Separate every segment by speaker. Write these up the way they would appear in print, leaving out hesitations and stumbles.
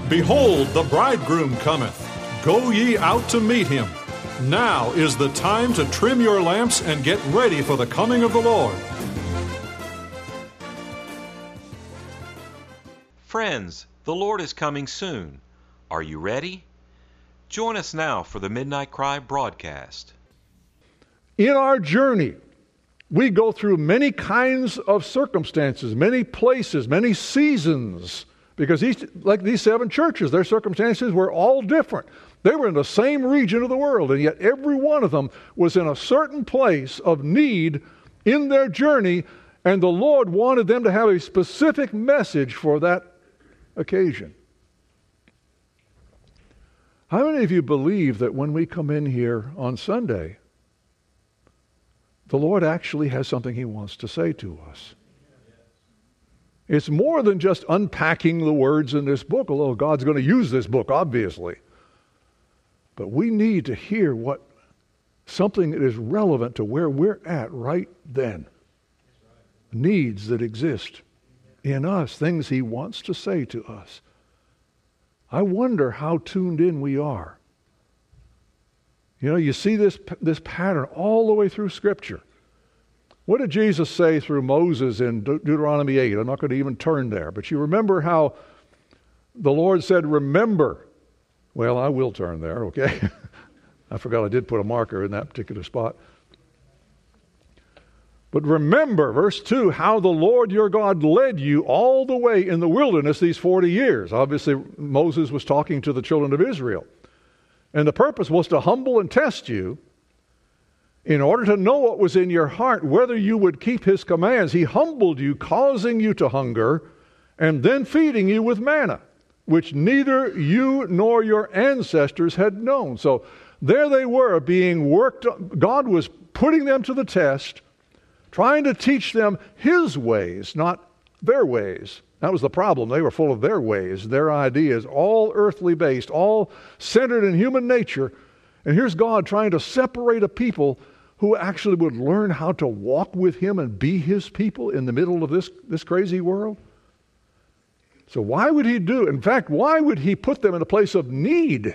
Speaker 1: Behold, the bridegroom cometh. Go ye out to meet him. Now is the time to trim your lamps and get ready for the coming of the Lord.
Speaker 2: Friends, the Lord is coming soon. Are you ready? Join us now for the Midnight Cry broadcast.
Speaker 3: In our journey, we go through many kinds of circumstances, many places, many seasons, because like these 7 churches, their circumstances were all different. They were in the same region of the world, and yet every one of them was in a certain place of need in their journey, and the Lord wanted them to have a specific message for that occasion. How many of you believe that when we come in here on Sunday, the Lord actually has something He wants to say to us? It's more than just unpacking the words in this book, although God's going to use this book, obviously. But we need to hear something that is relevant to where we're at right then. Needs that exist in us, things He wants to say to us. I wonder how tuned in we are. You know, you see this pattern all the way through Scripture. What did Jesus say through Moses in Deuteronomy 8? I'm not going to even turn there, but you remember how the Lord said, remember. Well, I will turn there, okay? I forgot I did put a marker in that particular spot. But remember, verse 2, how the Lord your God led you all the way in the wilderness these 40 years. Obviously, Moses was talking to the children of Israel. And the purpose was to humble and test you in order to know what was in your heart, whether you would keep His commands. He humbled you, causing you to hunger, and then feeding you with manna, which neither you nor your ancestors had known. So there they were being worked on. God was putting them to the test, trying to teach them His ways, not their ways. That was the problem. They were full of their ways, their ideas, all earthly based, all centered in human nature. And here's God trying to separate a people who actually would learn how to walk with Him and be His people in the middle of this crazy world. So why would He do? In fact, why would He put them in a place of need?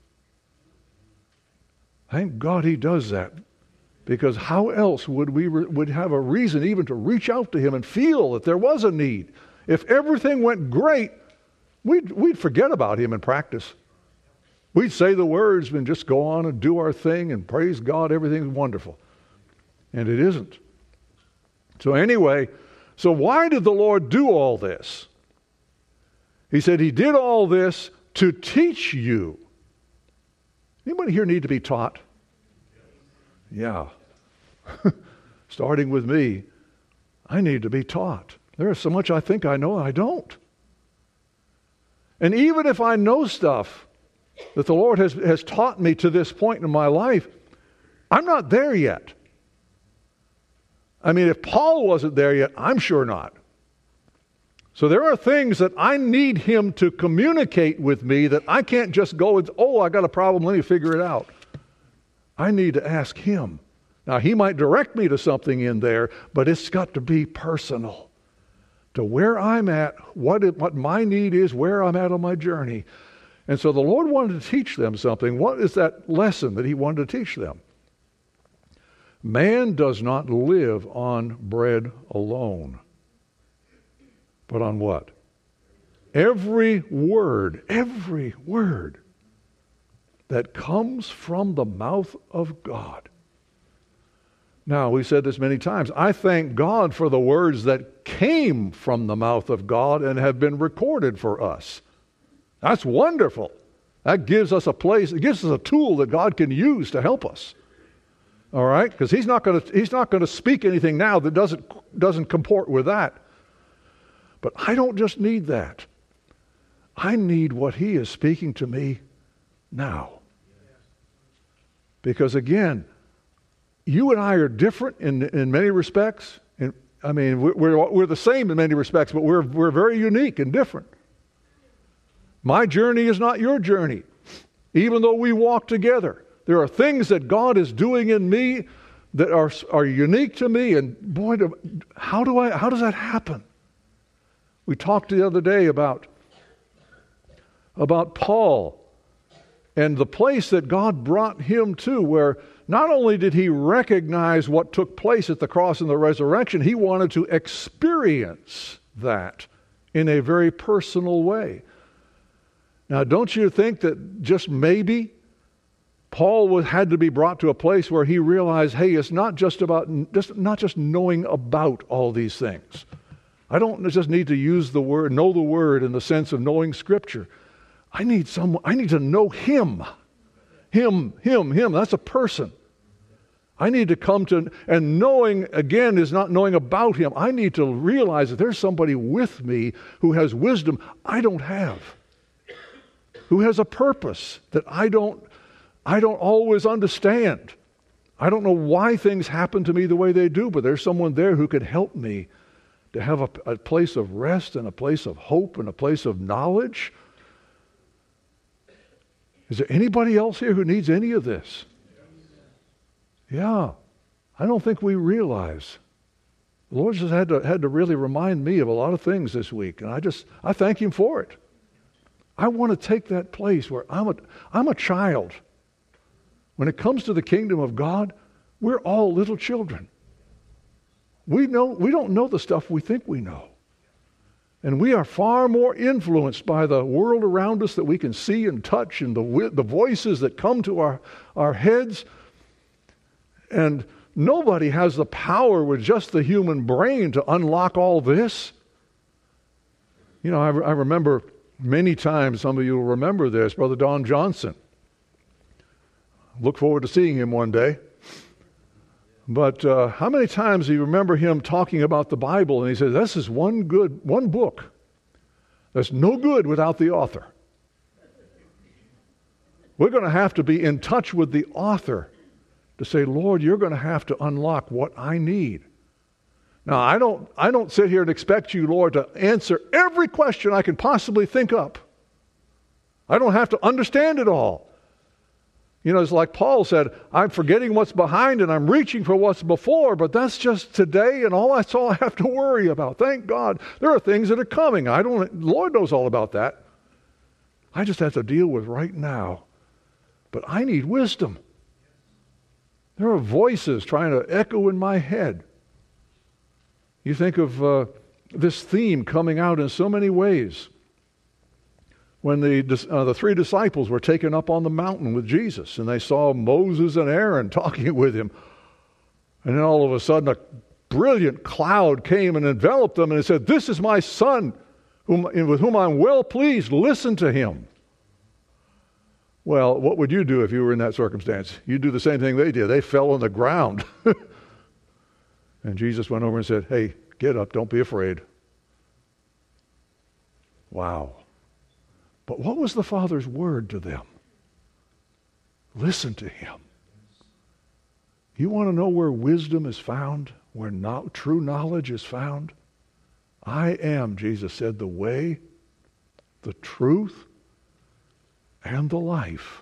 Speaker 3: Thank God He does that. Because how else would we would have a reason even to reach out to Him and feel that there was a need? If everything went great, we'd forget about Him in practice. We'd say the words and just go on and do our thing and praise God, everything's wonderful. And it isn't. So anyway, so why did the Lord do all this? He said He did all this to teach you. Anybody here need to be taught? Yeah. Starting with me, I need to be taught. There is so much I think I know and I don't. And even if I know stuff that the Lord has taught me to this point in my life, I'm not there yet. I mean, if Paul wasn't there yet, I'm sure not. So there are things that I need Him to communicate with me that I can't just go and, I got a problem, let me figure it out. I need to ask Him. Now, He might direct me to something in there, but it's got to be personal. To where I'm at, what my need is, where I'm at on my journey. And so the Lord wanted to teach them something. What is that lesson that He wanted to teach them? Man does not live on bread alone. But on what? Every word that comes from the mouth of God. Now, we've said this many times. I thank God for the words that came from the mouth of God and have been recorded for us. That's wonderful. That gives us a place, it gives us a tool that God can use to help us. All right? Because He's not going to speak anything now that doesn't comport with that. But I don't just need that. I need what He is speaking to me now. Because again, you and I are different in many respects. We're the same in many respects, but we're very unique and different. My journey is not your journey. Even though we walk together, there are things that God is doing in me that are unique to me. And boy, how does that happen? We talked the other day about about Paul and the place that God brought him to, where not only did he recognize what took place at the cross and the resurrection, he wanted to experience that in a very personal way. Now, don't you think that just maybe Paul had to be brought to a place where he realized, hey, it's not just knowing about all these things. I don't just need to use the word, know the word in the sense of knowing Scripture. I need to know Him. Him. That's a person. I need to come to, and knowing, again, is not knowing about Him. I need to realize that there's somebody with me who has wisdom I don't have, who has a purpose that I don't always understand. I don't know why things happen to me the way they do, but there's someone there who could help me to have a place of rest and a place of hope and a place of knowledge. Is there anybody else here who needs any of this? Yeah. I don't think we realize. The Lord just had to really remind me of a lot of things this week, and I thank Him for it. I want to take that place where I'm a child. When it comes to the kingdom of God, we're all little children. We don't know the stuff we think we know. And we are far more influenced by the world around us that we can see and touch, and the voices that come to our heads. And nobody has the power with just the human brain to unlock all this. You know, I remember many times, some of you will remember this, Brother Don Johnson. Look forward to seeing him one day. But how many times do you remember him talking about the Bible, and he says, this is one book that's no good without the author. We're going to have to be in touch with the author to say, Lord, you're going to have to unlock what I need. Now, I don't sit here and expect you, Lord, to answer every question I can possibly think up. I don't have to understand it all. You know, it's like Paul said, I'm forgetting what's behind and I'm reaching for what's before, but that's just today, and that's all I have to worry about. Thank God. There are things that are coming. Lord knows all about that. I just have to deal with right now. But I need wisdom. There are voices trying to echo in my head. You think of this theme coming out in so many ways. When the three disciples were taken up on the mountain with Jesus, and they saw Moses and Aaron talking with him, and then all of a sudden a brilliant cloud came and enveloped them, and it said, this is my son with whom I'm well pleased. Listen to him. Well, what would you do if you were in that circumstance? You'd do the same thing they did. They fell on the ground. And Jesus went over and said, hey, get up, don't be afraid. Wow. But what was the Father's word to them? Listen to Him. You want to know where wisdom is found, where true knowledge is found? I am, Jesus said, the way, the truth, and the life.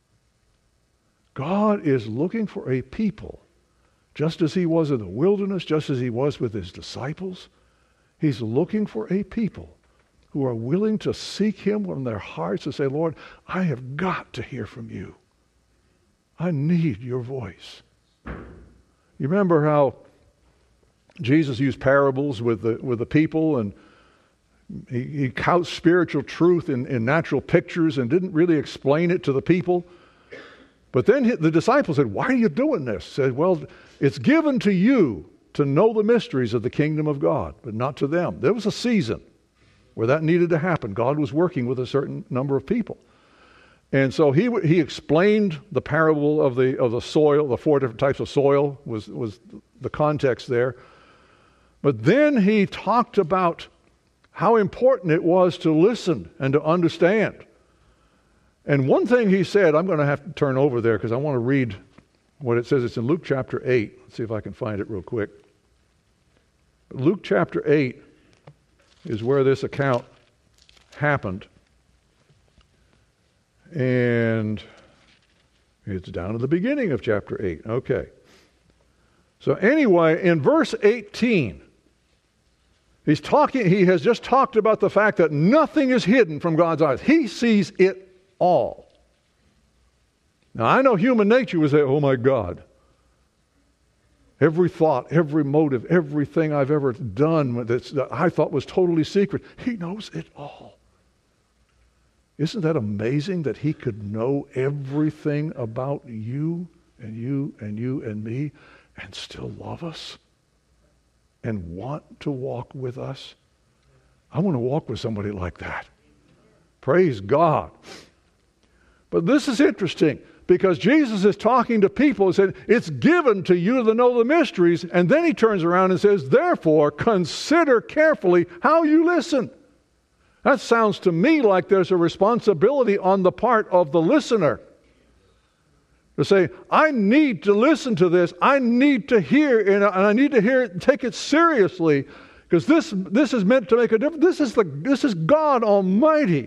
Speaker 3: God is looking for a people, just as He was in the wilderness, just as He was with His disciples. He's looking for a people who are willing to seek Him from their hearts and say, Lord, I have got to hear from You. I need Your voice. You remember how Jesus used parables with the people, and he couched spiritual truth in natural pictures and didn't really explain it to the people. But then the disciples said, why are you doing this? He said, well, it's given to you to know the mysteries of the kingdom of God, but not to them. There was a season where that needed to happen. God was working with a certain number of people. And so he explained the parable of the soil, the 4 different types of soil was the context there. But then he talked about how important it was to listen and to understand. And one thing he said, I'm going to have to turn over there because I want to read what it says. It's in Luke chapter 8. Let's see if I can find it real quick. Luke chapter 8 is where this account happened. And it's down at the beginning of chapter 8. Okay. So anyway, in verse 18, He has just talked about the fact that nothing is hidden from God's eyes. He sees it all. Now, I know human nature would say, oh my God, every thought, every motive, everything I've ever done that I thought was totally secret, He knows it all. Isn't that amazing that He could know everything about you and you and you and me and still love us and want to walk with us? I want to walk with somebody like that. Praise God. But this is interesting because Jesus is talking to people and said, it's given to you to know the mysteries. And then He turns around and says, therefore, consider carefully how you listen. That sounds to me like there's a responsibility on the part of the listener to say, I need to listen to this. I need to hear, and I need to hear it and take it seriously, because this is meant to make a difference. This is God Almighty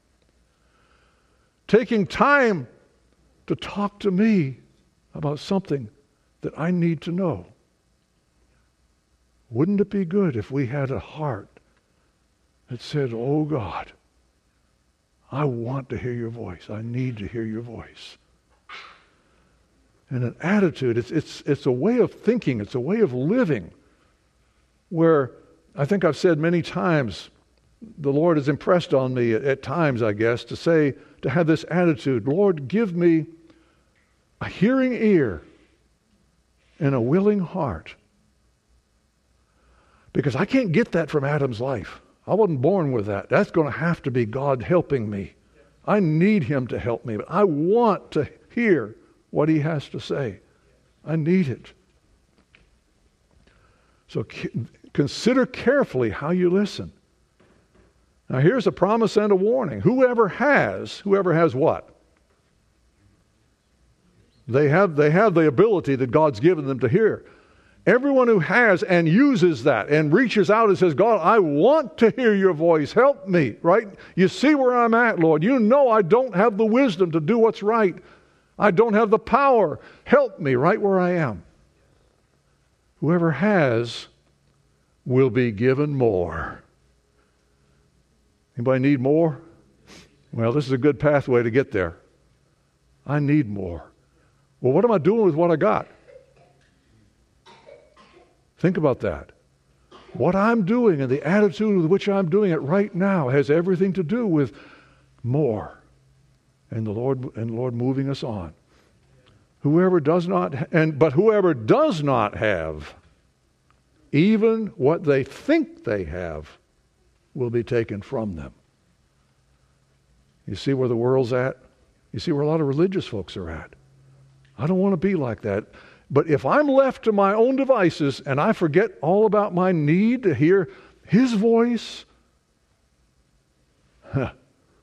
Speaker 3: taking time to talk to me about something that I need to know. Wouldn't it be good if we had a heart that said, oh God, I want to hear your voice. I need to hear your voice. And an attitude, it's a way of thinking, it's a way of living, where I think I've said many times, the Lord has impressed on me at times, I guess, to have this attitude, Lord, give me a hearing ear and a willing heart. Because I can't get that from Adam's life. I wasn't born with that. That's going to have to be God helping me. I need Him to help me, but I want to hear what He has to say. I need it. So consider carefully how you listen. Now here's a promise and a warning. Whoever has what? They have the ability that God's given them to hear. Everyone who has and uses that and reaches out and says, God, I want to hear your voice. Help me, right? You see where I'm at, Lord. You know I don't have the wisdom to do what's right. I don't have the power. Help me right where I am. Whoever has will be given more. Anybody need more? Well, this is a good pathway to get there. I need more. Well, what am I doing with what I got? Think about that. What I'm doing and the attitude with which I'm doing it right now has everything to do with more. And the Lord moving us on. Whoever does not have, even what they think they have, will be taken from them. You see where the world's at? You see where a lot of religious folks are at. I don't want to be like that. But if I'm left to my own devices and I forget all about my need to hear His voice, it's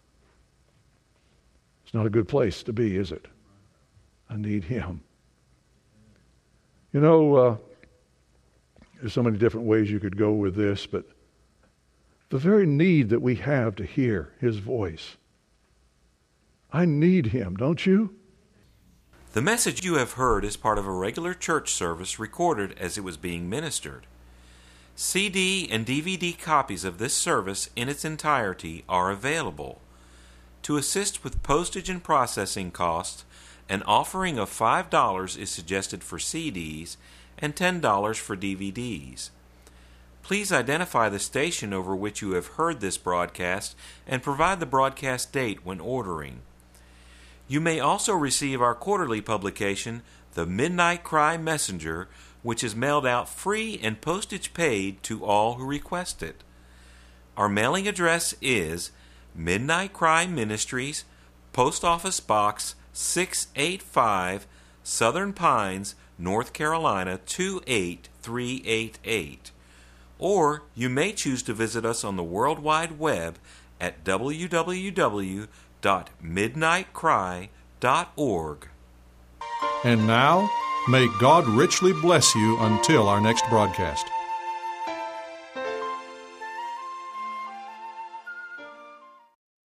Speaker 3: not a good place to be, is it? I need Him. You know, there's so many different ways you could go with this, but the very need that we have to hear His voice. I need Him, don't you?
Speaker 2: The message you have heard is part of a regular church service recorded as it was being ministered. CD and DVD copies of this service in its entirety are available. To assist with postage and processing costs, an offering of $5 is suggested for CDs and $10 for DVDs. Please identify the station over which you have heard this broadcast and provide the broadcast date when ordering. You may also receive our quarterly publication, The Midnight Cry Messenger, which is mailed out free and postage paid to all who request it. Our mailing address is Midnight Cry Ministries, Post Office Box 685, Southern Pines, North Carolina 28388. Or you may choose to visit us on the World Wide Web at www.midnightcry.org.
Speaker 1: And now, may God richly bless you until our next broadcast.